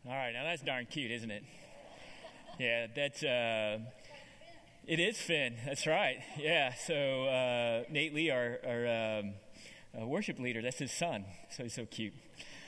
All right, now that's darn cute, isn't it? Yeah, that's, it is Finn, that's right. Yeah, so Nate Lee, our worship leader, that's his son, so he's so cute.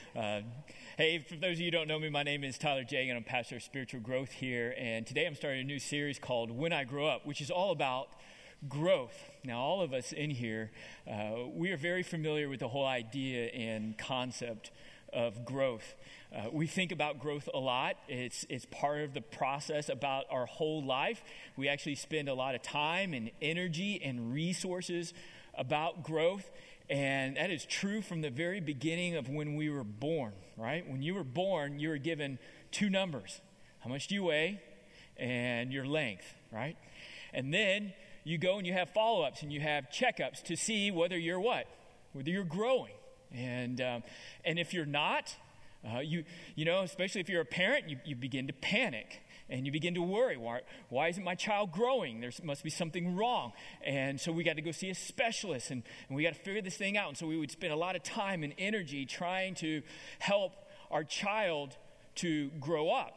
Hey, for those of you who don't know me, my name is Tyler Jagan. I'm pastor of spiritual growth here, and today I'm starting a new series called When I Grow Up, which is all about growth. Now, all of us in here, we are very familiar with the whole idea and concept of growth. We think about growth a lot. It's part of the process about our whole life. We actually spend a lot of time and energy and resources about growth. And that is true from the very beginning of when we were born, right? When you were born, you were given two numbers. How much do you weigh and your length, right? And then you go and you have follow-ups and you have checkups to see whether you're what? Whether you're growing. And if you're not, you know, especially if you're a parent, you begin to panic and you begin to worry. Why isn't my child growing? There must be something wrong. And so we got to go see a specialist and we got to figure this thing out. And so we would spend a lot of time and energy trying to help our child to grow up.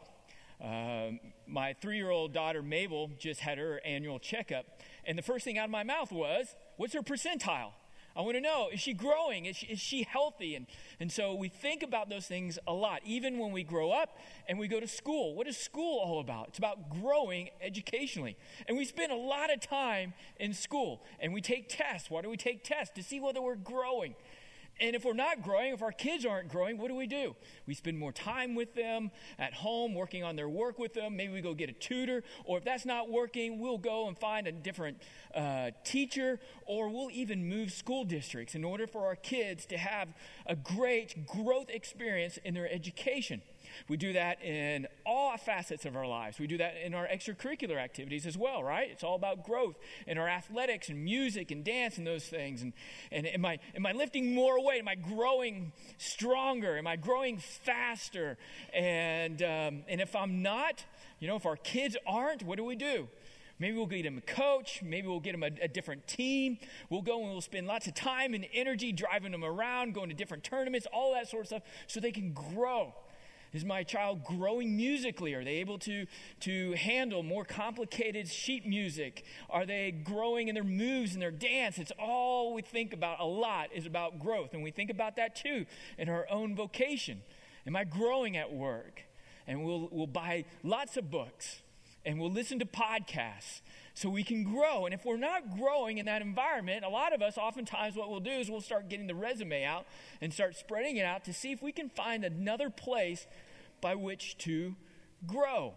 My 3-year-old daughter, Mabel, just had her annual checkup. And the first thing out of my mouth was, what's her percentile? I want to know, is she growing? Is she healthy? And so we think about those things a lot, even when we grow up and we go to school. What is school all about? It's about growing educationally. And we spend a lot of time in school and we take tests. Why do we take tests? To see whether we're growing. And if we're not growing, if our kids aren't growing, what do? We spend more time with them at home, working on their work with them. Maybe we go get a tutor. Or if that's not working, we'll go and find a different teacher. Or we'll even move school districts in order for our kids to have a great growth experience in their education. We do that in all facets of our lives. We do that in our extracurricular activities as well, right? It's all about growth in our athletics and music and dance and those things. And am I lifting more weight? Am I growing stronger? Am I growing faster? And if I'm not, you know, if our kids aren't, what do? Maybe we'll get them a coach. Maybe we'll get them a different team. We'll go and we'll spend lots of time and energy driving them around, going to different tournaments, all that sort of stuff, so they can grow. Is my child growing musically? Are they able to handle more complicated sheet music? Are they growing in their moves and their dance? It's all we think about a lot is about growth. And we think about that too in our own vocation. Am I growing at work? And we'll buy lots of books and we'll listen to podcasts so we can grow. And if we're not growing in that environment, a lot of us, oftentimes what we'll do is we'll start getting the resume out and start spreading it out to see if we can find another place by which to grow.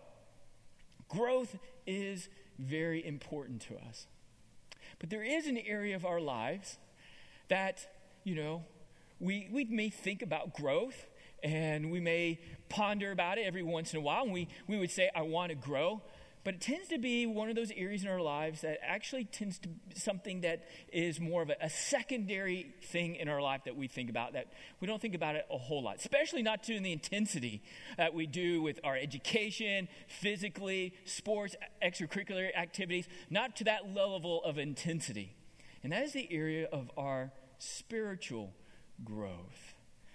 Growth is very important to us. But there is an area of our lives that, you know, we may think about growth and we may ponder about it every once in a while. And we would say, I want to grow. But it tends to be one of those areas in our lives that actually tends to be something that is more of a secondary thing in our life that we think about, that we don't think about it a whole lot, especially not to the intensity that we do with our education, physically, sports, extracurricular activities, not to that level of intensity. And that is the area of our spiritual growth.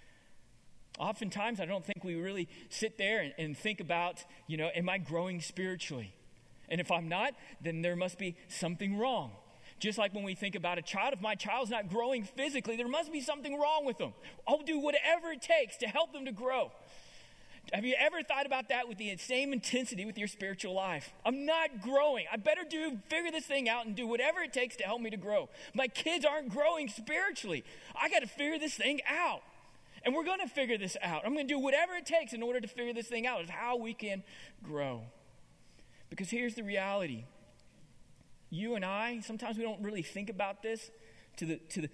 Oftentimes, I don't think we really sit there and think about, you know, am I growing spiritually? And if I'm not, then there must be something wrong. Just like when we think about a child, if my child's not growing physically, there must be something wrong with them. I'll do whatever it takes to help them to grow. Have you ever thought about that with the same intensity with your spiritual life? I'm not growing. I better figure this thing out and do whatever it takes to help me to grow. My kids aren't growing spiritually. I got to figure this thing out. And we're going to figure this out. I'm going to do whatever it takes in order to figure this thing out, is how we can grow. Because here's the reality. You and I, sometimes we don't really think about this to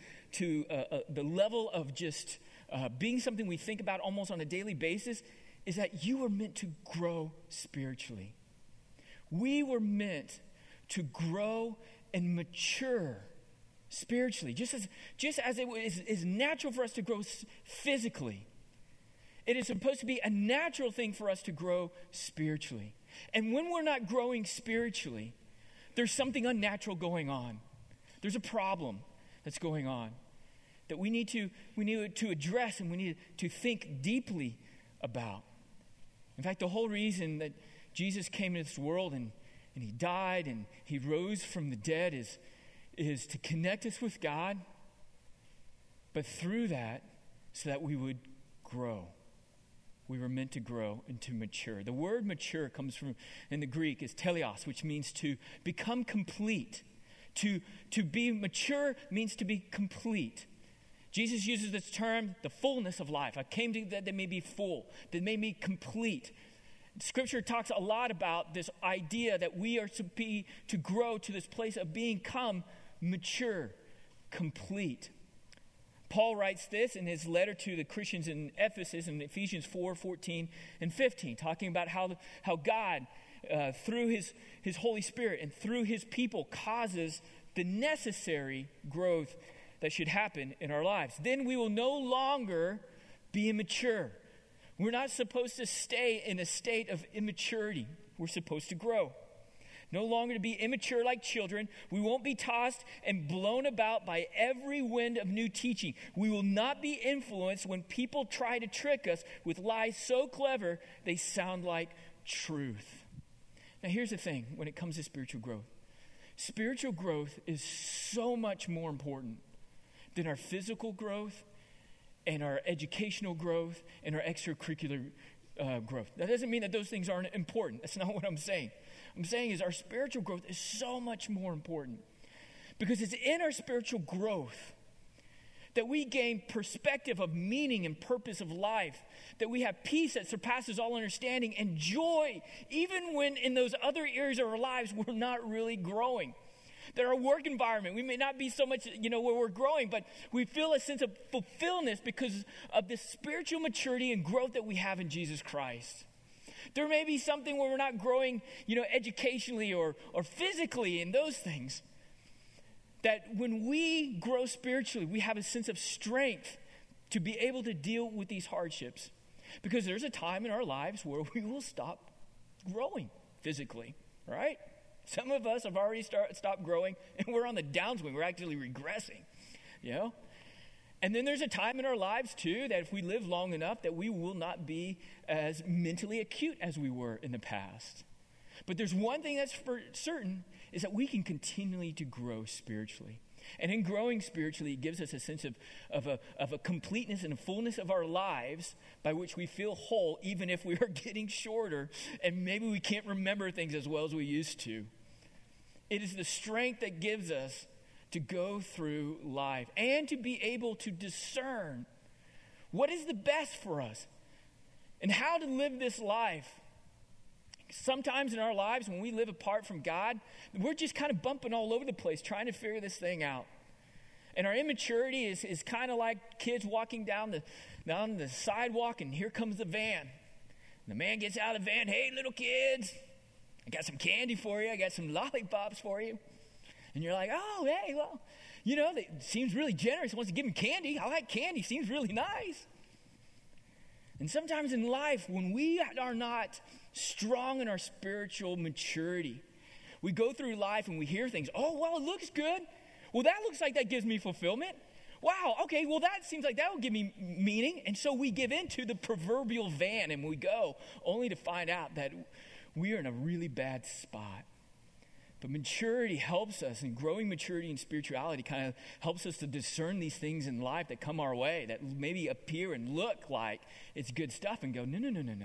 the level of just being something we think about almost on a daily basis, is that you were meant to grow spiritually. We were meant to grow and mature spiritually, just as it is natural for us to grow physically. It is supposed to be a natural thing for us to grow spiritually. And when we're not growing spiritually, there's something unnatural going on. There's a problem that's going on that we need to address and we need to think deeply about. In fact, the whole reason that Jesus came into this world and he died and he rose from the dead is to connect us with God, but through that, so that we would grow. We were meant to grow and to mature. The word mature comes from, in the Greek, is teleos, which means to become complete. To be mature means to be complete. Jesus uses this term, the fullness of life. I came to that they may be full, that may be complete. Scripture talks a lot about this idea that we are to grow to this place of become mature, complete. Paul writes this in his letter to the Christians in Ephesus in Ephesians 4:14 and 15, talking about how God, through his Holy Spirit and through his people, causes the necessary growth that should happen in our lives. Then we will no longer be immature. We're not supposed to stay in a state of immaturity. We're supposed to grow. No longer to be immature like children. We won't be tossed and blown about by every wind of new teaching. We will not be influenced when people try to trick us with lies so clever they sound like truth. Now here's the thing when it comes to spiritual growth. Spiritual growth is so much more important than our physical growth and our educational growth and our extracurricular growth. That doesn't mean that those things aren't important. That's not what I'm saying. I'm saying is our spiritual growth is so much more important because it's in our spiritual growth that we gain perspective of meaning and purpose of life, that we have peace that surpasses all understanding and joy, even when in those other areas of our lives we're not really growing. That our work environment, we may not be so much, where we're growing, but we feel a sense of fulfillment because of the spiritual maturity and growth that we have in Jesus Christ. There may be something where we're not growing, educationally or physically in those things. That when we grow spiritually, we have a sense of strength to be able to deal with these hardships. Because there's a time in our lives where we will stop growing physically, right? Some of us have already stopped growing, and we're on the downswing. We're actually regressing, And then there's a time in our lives, too, that if we live long enough, that we will not be as mentally acute as we were in the past. But there's one thing that's for certain, is that we can continually to grow spiritually. And in growing spiritually, it gives us a sense of a completeness and a fullness of our lives by which we feel whole, even if we are getting shorter and maybe we can't remember things as well as we used to. It is the strength that gives us to go through life and to be able to discern what is the best for us and how to live this life. Sometimes in our lives, when we live apart from God, we're just kind of bumping all over the place trying to figure this thing out. And our immaturity is kind of like kids walking down the sidewalk, and here comes the van. And the man gets out of the van. Hey, little kids, I got some candy for you. I got some lollipops for you. And you're like, oh, hey, well, that seems really generous. He wants to give him candy. I like candy. Seems really nice. And sometimes in life, when we are not strong in our spiritual maturity, we go through life and we hear things. Oh, well, it looks good. Well, that looks like that gives me fulfillment. Wow, okay, well, that seems like that will give me meaning. And so we give into the proverbial van and we go, only to find out that we are in a really bad spot. But maturity helps us, and growing maturity and spirituality kind of helps us to discern these things in life that come our way, that maybe appear and look like it's good stuff, and go, no.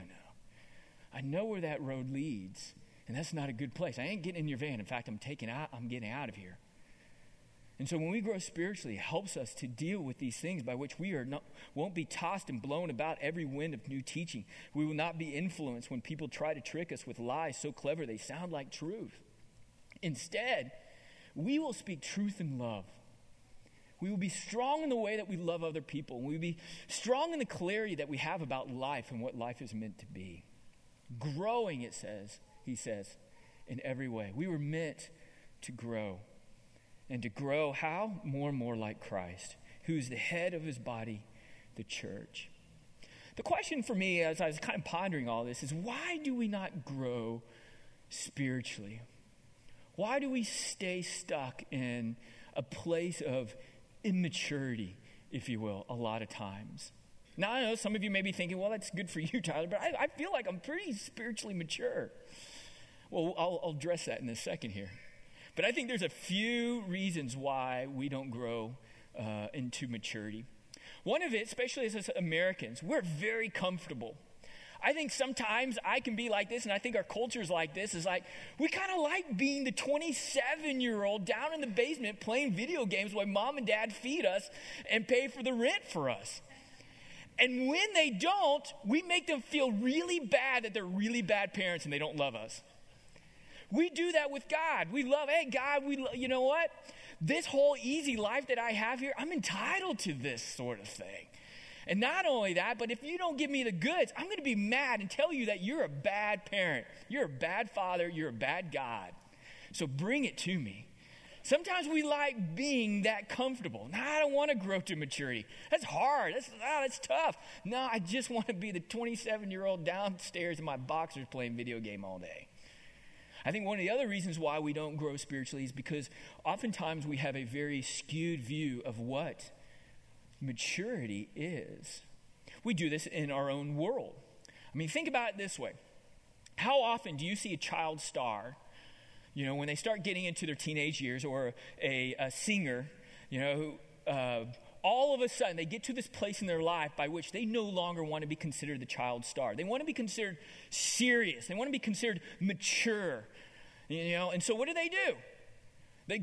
I know where that road leads, and that's not a good place. I ain't getting in your van. In fact, I'm getting out of here. And so when we grow spiritually, it helps us to deal with these things by which we won't be tossed and blown about every wind of new teaching. We will not be influenced when people try to trick us with lies so clever they sound like truth. Instead, we will speak truth in love. We will be strong in the way that we love other people. We will be strong in the clarity that we have about life and what life is meant to be. Growing, he says, in every way. We were meant to grow. And to grow how? More and more like Christ, who is the head of his body, the church. The question for me, as I was kind of pondering all this, is why do we not grow spiritually? Why do we stay stuck in a place of immaturity, if you will, a lot of times? Now, I know some of you may be thinking, well, that's good for you, Tyler, but I feel like I'm pretty spiritually mature. Well, I'll address that in a second here. But I think there's a few reasons why we don't grow into maturity. One of it, especially as Americans, we're very comfortable. I think sometimes I can be like this, and I think our culture is like this, is like, we kind of like being the 27-year-old down in the basement playing video games while mom and dad feed us and pay for the rent for us. And when they don't, we make them feel really bad that they're really bad parents and they don't love us. We do that with God. We love, hey, God, you know what? This whole easy life that I have here, I'm entitled to this sort of thing. And not only that, but if you don't give me the goods, I'm going to be mad and tell you that you're a bad parent. You're a bad father. You're a bad God. So bring it to me. Sometimes we like being that comfortable. No, I don't want to grow to maturity. That's hard. That's tough. No, I just want to be the 27-year-old downstairs in my boxers playing video game all day. I think one of the other reasons why we don't grow spiritually is because oftentimes we have a very skewed view of what maturity is. We do this in our own world. I mean, think about it this way. How often do you see a child star, when they start getting into their teenage years, or a singer, who all of a sudden they get to this place in their life by which they no longer want to be considered the child star. They want to be considered serious. They want to be considered mature. And so what do? They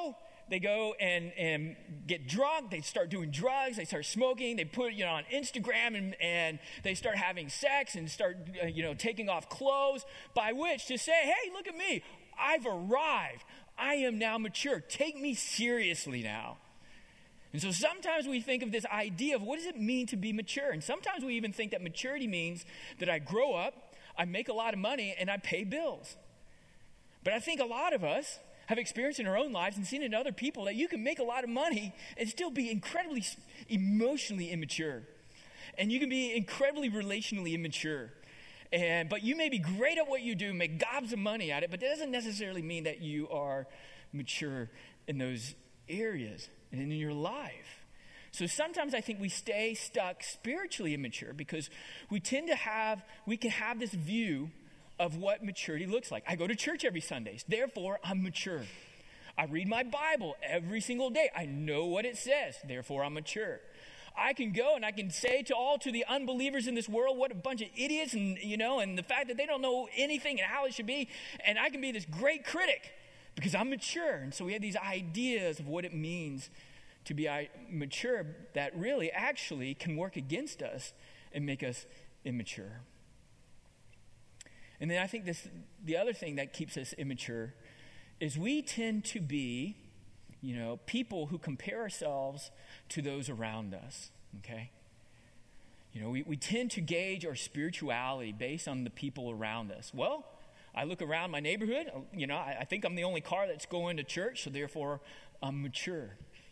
go and get drunk. They start doing drugs. They start smoking. They put it on Instagram, and they start having sex and start taking off clothes, by which to say, hey, look at me. I've arrived. I am now mature. Take me seriously now. And so sometimes we think of this idea of what does it mean to be mature? And sometimes we even think that maturity means that I grow up, I make a lot of money, and I pay bills. But I think a lot of us have experienced in our own lives and seen in other people that you can make a lot of money and still be incredibly emotionally immature. And you can be incredibly relationally immature. But you may be great at what you do, make gobs of money at it, but that doesn't necessarily mean that you are mature in those areas and in your life. So sometimes I think we stay stuck spiritually immature because we can have this view of what maturity looks like. I go to church every Sunday, therefore I'm mature. I read my Bible every single day. I know what it says, therefore I'm mature. I can go and I can say to the unbelievers in this world what a bunch of idiots and the fact that they don't know anything and how it should be, and I can be this great critic because I'm mature. And so we have these ideas of what it means to be mature that really actually can work against us and make us immature. And then I think the other thing that keeps us immature is we tend to be, people who compare ourselves to those around us, okay? We tend to gauge our spirituality based on the people around us. Well, I look around my neighborhood, I think I'm the only car that's going to church, so therefore I'm mature.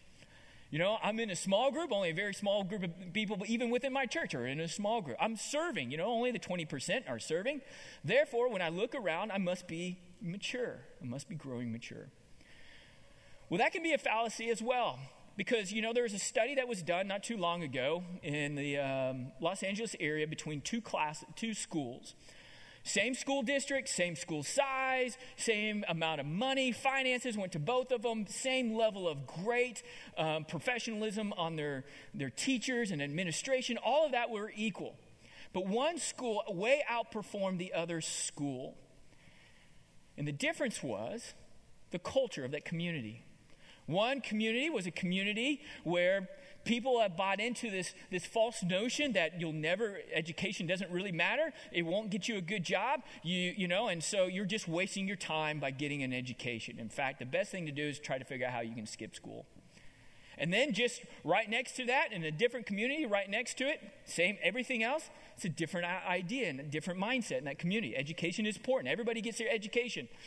I'm in a small group, only a very small group of people, but even within my church are in a small group. I'm serving, only the 20% are serving. Therefore, when I look around, I must be mature. I must be growing mature. Well, that can be a fallacy as well, because, there was a study that was done not too long ago in the Los Angeles area between two schools. Same school district, same school size, same amount of money, finances went to both of them, same level of great professionalism on their teachers and administration. All of that were equal. But one school way outperformed the other school. And the difference was the culture of that community. One community was a community where people have bought into this false notion that education doesn't really matter. It won't get you a good job, and so you're just wasting your time by getting an education. In fact, the best thing to do is try to figure out how you can skip school. And then just right next to that, in a different community, right next to it, same everything else, it's a different idea and a different mindset in that community. Education is important. Everybody gets their education.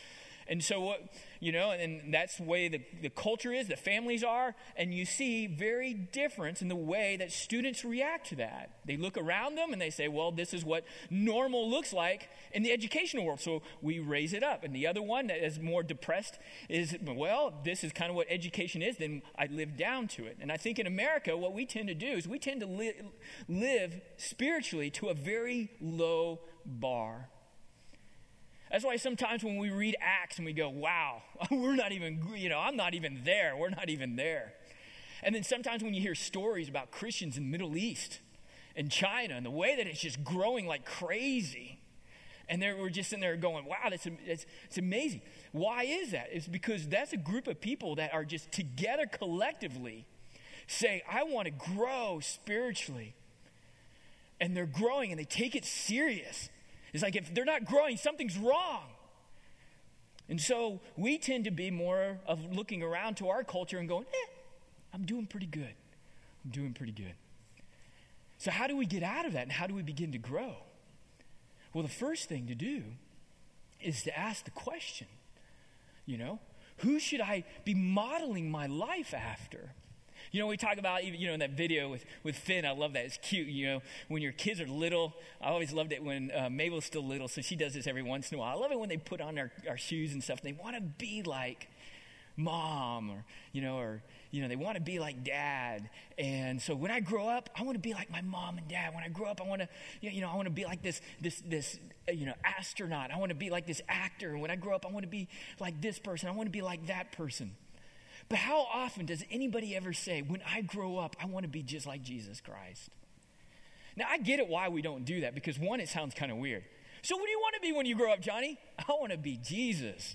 And so and that's the way the culture is, the families are, and you see very difference in the way that students react to that. They look around them and they say, well, this is what normal looks like in the educational world, so we raise it up. And the other one that is more depressed is, well, this is kind of what education is, then I live down to it. And I think in America, what we tend to do is we tend to live spiritually to a very low bar. That's why sometimes when we read Acts and we go, wow, we're not even, I'm not even there. We're not even there. And then sometimes when you hear stories about Christians in the Middle East and China and the way that it's just growing like crazy, and we're just in there going, wow, it's amazing. Why is that? It's because that's a group of people that are just together collectively saying, I want to grow spiritually. And they're growing and they take it serious. It's like if they're not growing, something's wrong. And so we tend to be more of looking around to our culture and going, I'm doing pretty good. I'm doing pretty good. So how do we get out of that and how do we begin to grow? Well, the first thing to do is to ask the question, who should I be modeling my life after? We talk about, in that video with Finn, I love that. It's cute, when your kids are little. I always loved it when Mabel's still little, so she does this every once in a while. I love it when they put on our shoes and stuff, and they want to be like mom or they want to be like dad. And so when I grow up, I want to be like my mom and dad. When I grow up, I want to, I want to be like this astronaut. I want to be like this actor. And when I grow up, I want to be like this person. I want to be like that person. But how often does anybody ever say, when I grow up, I want to be just like Jesus Christ? Now, I get it why we don't do that, because one, it sounds kind of weird. So what do you want to be when you grow up, Johnny? I want to be Jesus.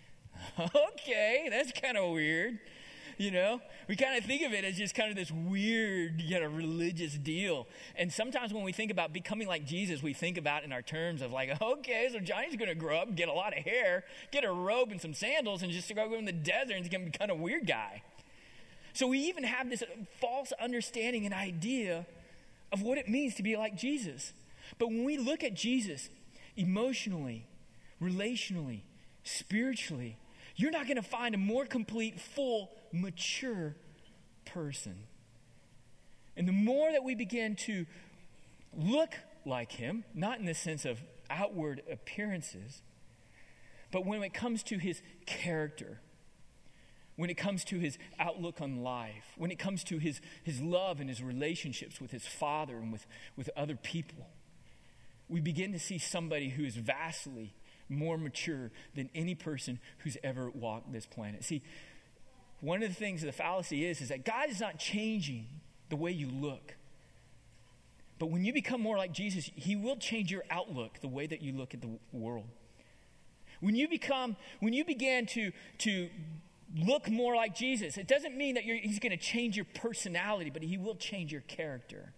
Okay, that's kind of weird. We kind of think of it as just kind of this weird, religious deal. And sometimes when we think about becoming like Jesus, we think about in our terms of like, okay, so Johnny's going to grow up, get a lot of hair, get a robe and some sandals, and just go in the desert, and he's going to be kind of a weird guy. So we even have this false understanding and idea of what it means to be like Jesus. But when we look at Jesus emotionally, relationally, spiritually, you're not going to find a more complete, full, mature person. And the more that we begin to look like him, not in the sense of outward appearances, but when it comes to his character, when it comes to his outlook on life, when it comes to his love and his relationships with his Father and with other people, we begin to see somebody who is vastly more mature than any person who's ever walked this planet. See, one of the things the fallacy is that God is not changing the way you look. But when you become more like Jesus, he will change your outlook, the way that you look at the world. When you begin to look more like Jesus, it doesn't mean that he's going to change your personality, but he will change your character.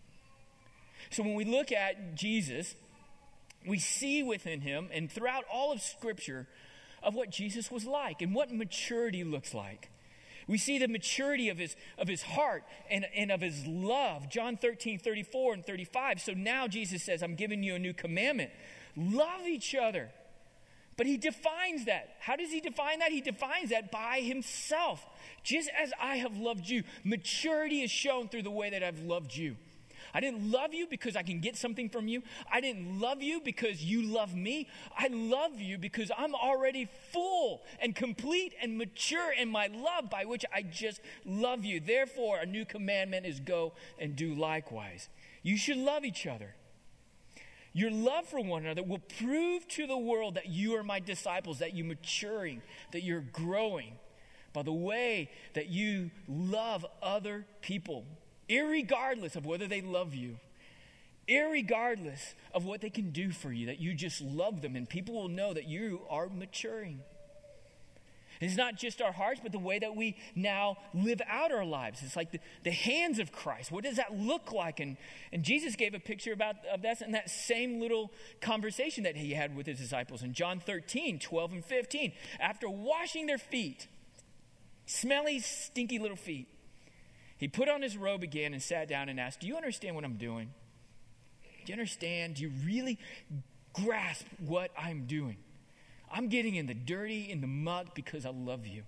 So when we look at Jesus, we see within him and throughout all of Scripture of what Jesus was like and what maturity looks like. We see the maturity of his heart and of his love. John 13:34 and 35. So now Jesus says, I'm giving you a new commandment. Love each other. But he defines that. How does he define that? He defines that by himself. Just as I have loved you. Maturity is shown through the way that I've loved you. I didn't love you because I can get something from you. I didn't love you because you love me. I love you because I'm already full and complete and mature in my love by which I just love you. Therefore, a new commandment is go and do likewise. You should love each other. Your love for one another will prove to the world that you are my disciples, that you're maturing, that you're growing by the way that you love other people. Irregardless of whether they love you, irregardless of what they can do for you, that you just love them, and people will know that you are maturing. It's not just our hearts, but the way that we now live out our lives. It's like the hands of Christ. What does that look like? And Jesus gave a picture of that in that same little conversation that he had with his disciples in John 13:12 and 15. After washing their feet, smelly, stinky little feet, he put on his robe again and sat down and asked, do you understand what I'm doing? Do you understand? Do you really grasp what I'm doing? I'm getting in the dirty, in the muck because I love you.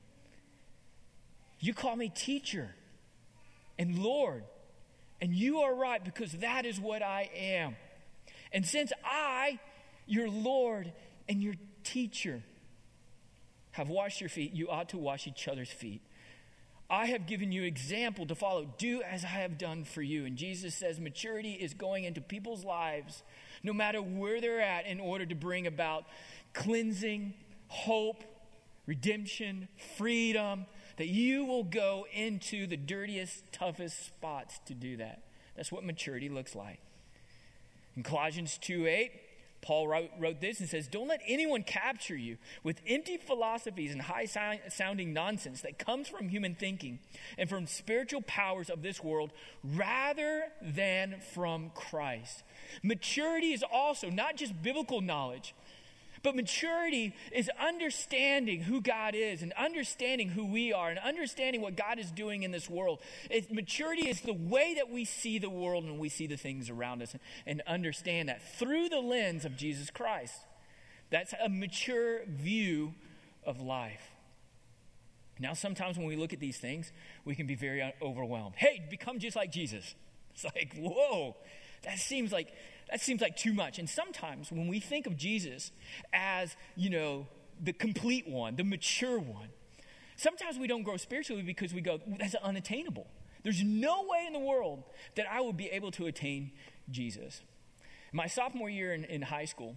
You call me teacher and Lord, and you are right because that is what I am. And since I, your Lord and your teacher, have washed your feet, you ought to wash each other's feet. I have given you example to follow. Do as I have done for you. And Jesus says maturity is going into people's lives, no matter where they're at, in order to bring about cleansing, hope, redemption, freedom, that you will go into the dirtiest, toughest spots to do that. That's what maturity looks like. In Colossians 2:8, Paul wrote this and says, don't let anyone capture you with empty philosophies and high-sounding nonsense that comes from human thinking and from spiritual powers of this world rather than from Christ. Maturity is also not just biblical knowledge, but maturity is understanding who God is and understanding who we are and understanding what God is doing in this world. Maturity is the way that we see the world and we see the things around us and understand that through the lens of Jesus Christ. That's a mature view of life. Now, sometimes when we look at these things, we can be very overwhelmed. Hey, become just like Jesus. It's like, whoa, that seems like too much. And sometimes when we think of Jesus as, the complete one, the mature one, sometimes we don't grow spiritually because we go, that's unattainable. There's no way in the world that I would be able to attain Jesus. My sophomore year in high school,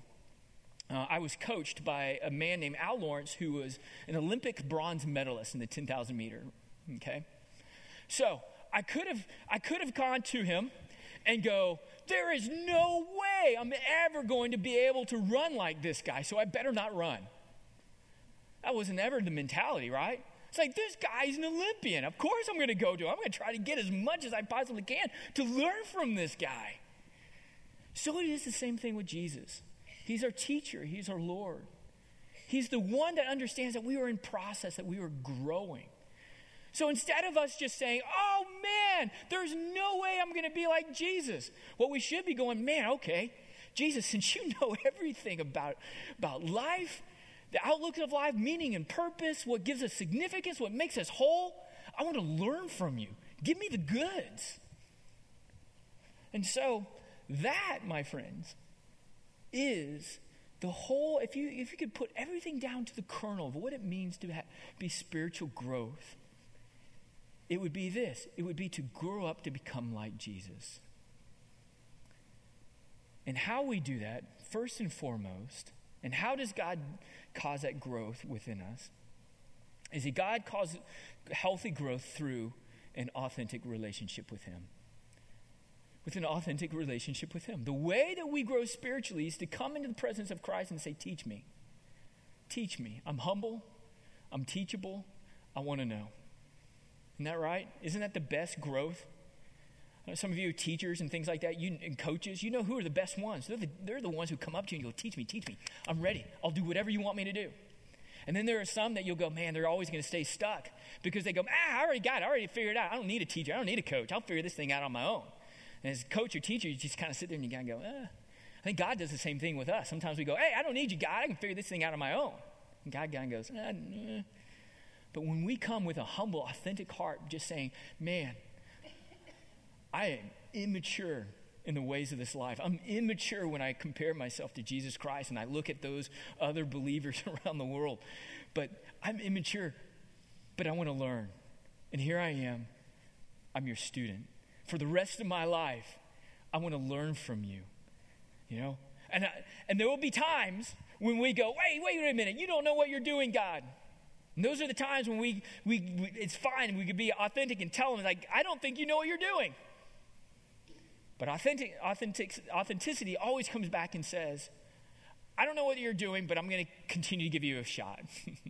I was coached by a man named Al Lawrence, who was an Olympic bronze medalist in the 10,000 meter. Okay, so I could have gone to him and go, there is no way I'm ever going to be able to run like this guy, so I better not run. That wasn't ever the mentality, right? It's like, this guy's an Olympian. Of course I'm going to go to him. I'm going to try to get as much as I possibly can to learn from this guy. So it is the same thing with Jesus. He's our teacher. He's our Lord. He's the one that understands that we are in process, that we are growing. So instead of us just saying, oh man, there's no way I'm going to be like Jesus, what we should be going, man, okay, Jesus, since you know everything about life, the outlook of life, meaning and purpose, what gives us significance, what makes us whole, I want to learn from you. Give me the goods. And so that, my friends, is the whole, if you could put everything down to the kernel of what it means to be spiritual growth, it would be this. It would be to grow up to become like Jesus. And how we do that, first and foremost, and how does God cause that growth within us, is that God causes healthy growth through an authentic relationship with Him. With an authentic relationship with Him. The way that we grow spiritually is to come into the presence of Christ and say, teach me. Teach me. I'm humble. I'm teachable. I want to know. Isn't that right? Isn't that the best growth? Some of you teachers and things like that, and coaches, you know who are the best ones. They're the ones who come up to you and go, teach me. I'm ready. I'll do whatever you want me to do. And then there are some that you'll go, man, they're always going to stay stuck because they go, I already got it. I already figured it out. I don't need a teacher. I don't need a coach. I'll figure this thing out on my own. And as a coach or teacher, you just kind of sit there and you kind of go, I think God does the same thing with us. Sometimes we go, hey, I don't need you, God. I can figure this thing out on my own. And God kind of goes, nah. But when we come with a humble, authentic heart, just saying, man, I am immature in the ways of this life. I'm immature when I compare myself to Jesus Christ and I look at those other believers around the world. But I'm immature, but I want to learn. And here I am. I'm your student. For the rest of my life, I want to learn from you. And there will be times when we go, wait a minute, you don't know what you're doing, God. And those are the times when we it's fine. We could be authentic and tell them, like, I don't think you know what you're doing. But authenticity always comes back and says, I don't know what you're doing, but I'm going to continue to give you a shot.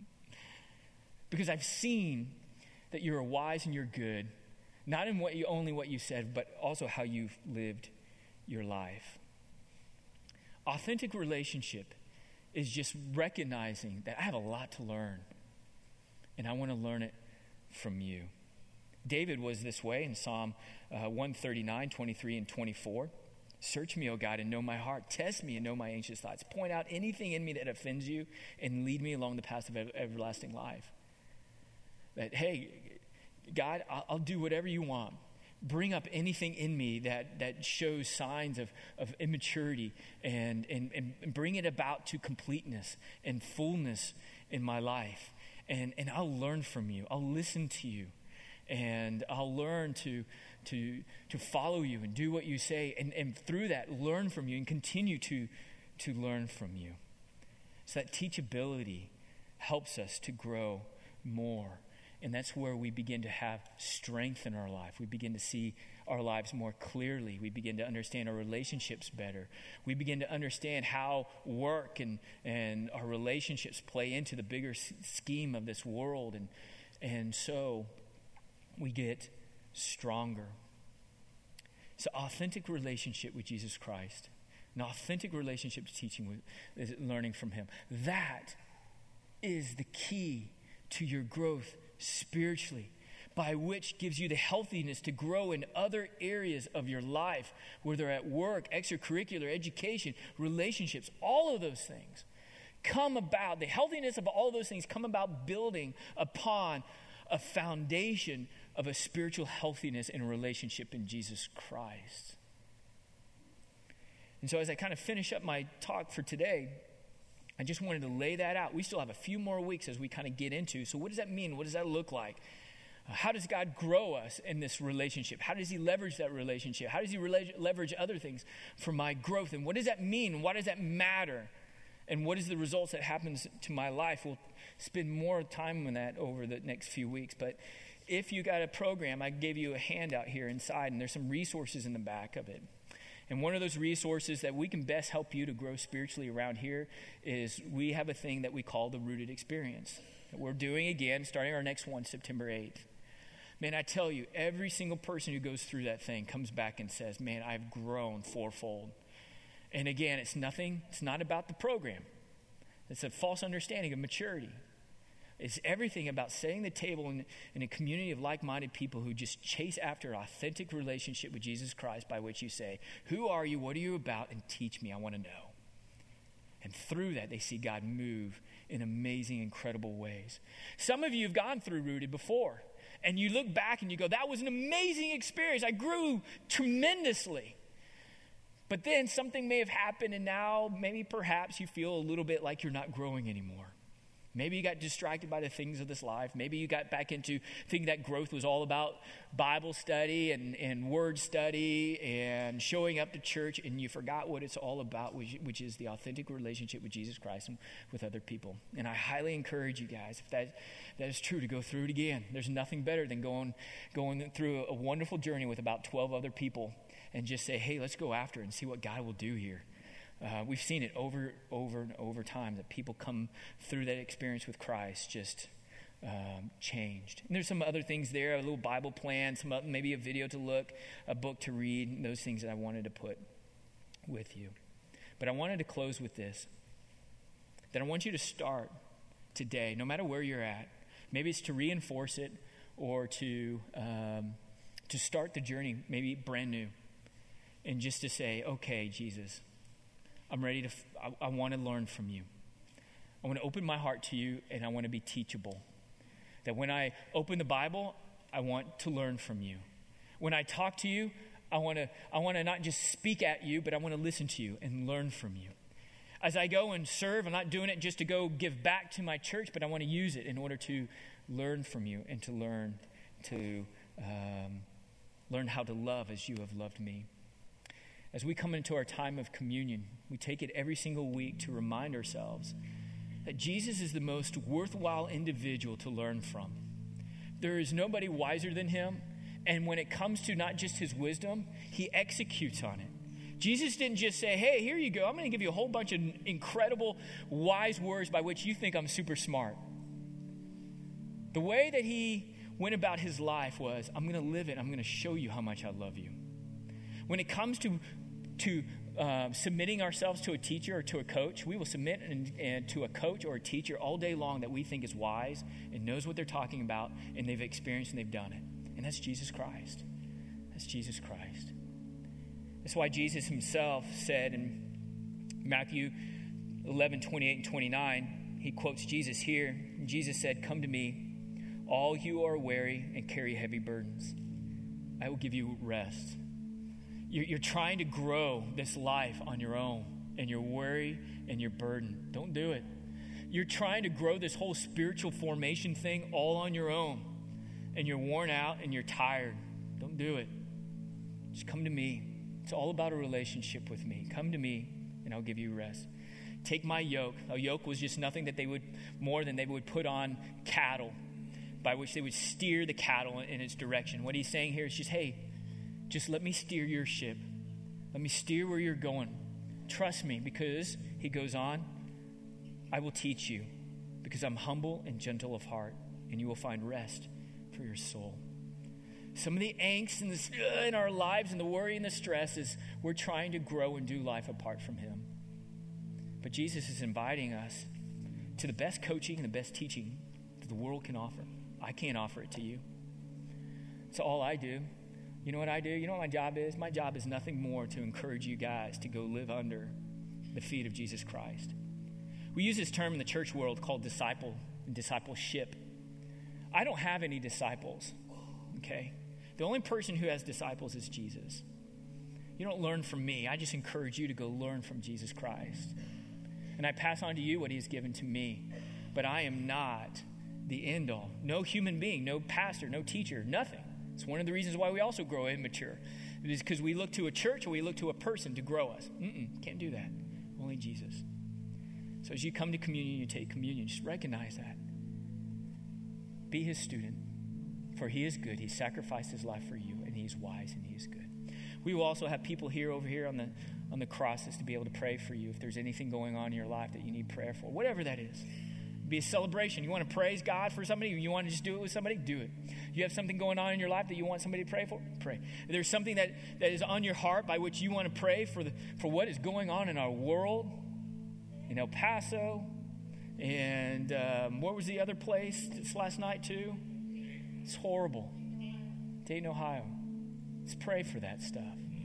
Because I've seen that you're wise and you're good, not in only what you said, but also how you've lived your life. Authentic relationship is just recognizing that I have a lot to learn, and I want to learn it from you. David was this way in Psalm 139, 23, and 24. Search me, O God, and know my heart. Test me and know my anxious thoughts. Point out anything in me that offends you and lead me along the path of everlasting life. That, hey, God, I'll do whatever you want. Bring up anything in me that shows signs of immaturity and bring it about to completeness and fullness in my life. And I'll learn from you. I'll listen to you. And I'll learn to follow you and do what you say. And through that, learn from you and continue to learn from you. So that teachability helps us to grow more. And that's where we begin to have strength in our life. We begin to see our lives more clearly. We begin to understand our relationships better. We begin to understand how work and our relationships play into the bigger scheme of this world. And so we get stronger. It's an authentic relationship with Jesus Christ. An authentic relationship to teaching, learning from him. That is the key to your growth spiritually, by which gives you the healthiness to grow in other areas of your life, whether at work, extracurricular, education, relationships. All of those things come about, the healthiness of all of those things come about building upon a foundation of a spiritual healthiness in a relationship in Jesus Christ. And so as I kind of finish up my talk for today, I just wanted to lay that out. We still have a few more weeks as we kind of get into. So what does that mean? What does that look like? How does God grow us in this relationship? How does he leverage that relationship? How does he leverage other things for my growth? And what does that mean? Why does that matter? And what is the results that happens to my life? We'll spend more time on that over the next few weeks. But if you got a program, I gave you a handout here inside, and there's some resources in the back of it. And one of those resources that we can best help you to grow spiritually around here is we have a thing that we call the Rooted Experience. We're doing again, starting our next one, September 8th. Man, I tell you, every single person who goes through that thing comes back and says, man, I've grown fourfold. And again, it's not about the program. It's a false understanding of maturity. It's everything about setting the table in a community of like-minded people who just chase after an authentic relationship with Jesus Christ, by which you say, who are you, what are you about, and teach me, I want to know. And through that, they see God move in amazing, incredible ways. Some of you have gone through Rooted before, and you look back and you go, that was an amazing experience. I grew tremendously. But then something may have happened, and now maybe perhaps you feel a little bit like you're not growing anymore. Maybe you got distracted by the things of this life. Maybe you got back into thinking that growth was all about Bible study and word study and showing up to church, and you forgot what it's all about, which is the authentic relationship with Jesus Christ and with other people. And I highly encourage you guys, if that is true, to go through it again. There's nothing better than going through a wonderful journey with about 12 other people and just say, hey, let's go after it and see what God will do here. We've seen it over and over time that people come through that experience with Christ just changed. And there's some other things there, a little Bible plan, maybe a video to look, a book to read, and those things that I wanted to put with you. But I wanted to close with this, that I want you to start today, no matter where you're at. Maybe it's to reinforce it or to start the journey, maybe brand new, and just to say, okay, Jesus, I'm ready I want to learn from you. I want to open my heart to you, and I want to be teachable. That when I open the Bible, I want to learn from you. When I talk to you, I want to not just speak at you, but I want to listen to you and learn from you. As I go and serve, I'm not doing it just to go give back to my church, but I want to use it in order to learn from you and to learn how to love as you have loved me. As we come into our time of communion, we take it every single week to remind ourselves that Jesus is the most worthwhile individual to learn from. There is nobody wiser than him, and when it comes to not just his wisdom, he executes on it. Jesus didn't just say, hey, here you go, I'm going to give you a whole bunch of incredible, wise words by which you think I'm super smart. The way that he went about his life was, I'm going to live it, I'm going to show you how much I love you. When it comes to submitting ourselves to a teacher or to a coach, we will submit and to a coach or a teacher all day long that we think is wise and knows what they're talking about, and they've experienced and they've done it. And that's Jesus Christ. That's Jesus Christ. That's why Jesus himself said in Matthew 11:28 and 29, he quotes Jesus here. Jesus said, "Come to me, all you who are weary and carry heavy burdens. I will give you rest." You're trying to grow this life on your own, and you're worried and you're burdened. Don't do it. You're trying to grow this whole spiritual formation thing all on your own, and you're worn out and you're tired. Don't do it. Just come to me. It's all about a relationship with me. Come to me, and I'll give you rest. Take my yoke. A yoke was just nothing that they would put on cattle, by which they would steer the cattle in its direction. What he's saying here is just, hey, just let me steer your ship. Let me steer where you're going. Trust me, because, he goes on, I will teach you, because I'm humble and gentle of heart, and you will find rest for your soul. Some of the angst in our lives and the worry and the stress is we're trying to grow and do life apart from him. But Jesus is inviting us to the best coaching and the best teaching that the world can offer. I can't offer it to you. So all I do, you know what I do? You know what my job is? My job is nothing more to encourage you guys to go live under the feet of Jesus Christ. We use this term in the church world called disciple and discipleship. I don't have any disciples, okay? The only person who has disciples is Jesus. You don't learn from me. I just encourage you to go learn from Jesus Christ. And I pass on to you what he has given to me. But I am not the end all. No human being, no pastor, no teacher, nothing. It's one of the reasons why we also grow immature. It is because we look to a church or we look to a person to grow us. Can't do that. Only Jesus. So as you come to communion, you take communion. Just recognize that. Be his student, for he is good. He sacrificed his life for you, and he is wise and he is good. We will also have people here over here on the crosses to be able to pray for you if there's anything going on in your life that you need prayer for, whatever that is. Be a celebration. You want to praise God for somebody? You want to just do it with somebody? Do it. You have something going on in your life that you want somebody to pray for? Pray. If there's something that is on your heart by which you want to pray for what is going on in our world, in El Paso, and what was the other place this last night too? It's horrible. Dayton, Ohio. Let's pray for that stuff.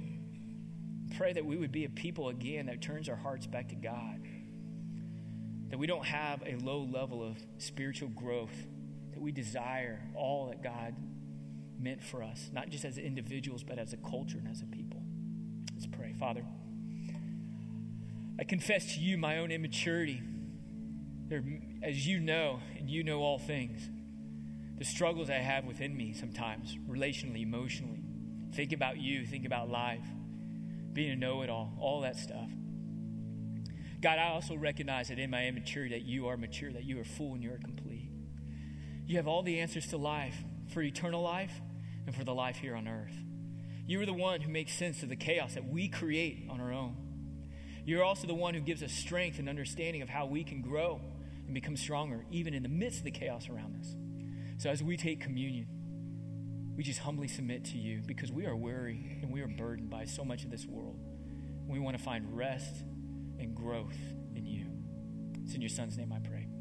Pray that we would be a people again that turns our hearts back to God. That we don't have a low level of spiritual growth. That we desire all that God meant for us, not just as individuals, but as a culture and as a people. Let's pray. Father, I confess to you my own immaturity. As you know, and you know all things, the struggles I have within me sometimes, relationally, emotionally. Think about you, think about life, being a know-it-all, all that stuff. God, I also recognize that in my immaturity that you are mature, that you are full and you are complete. You have all the answers to life, for eternal life and for the life here on earth. You are the one who makes sense of the chaos that we create on our own. You're also the one who gives us strength and understanding of how we can grow and become stronger, even in the midst of the chaos around us. So as we take communion, we just humbly submit to you because we are weary and we are burdened by so much of this world. We want to find rest and growth in you. It's in your son's name I pray.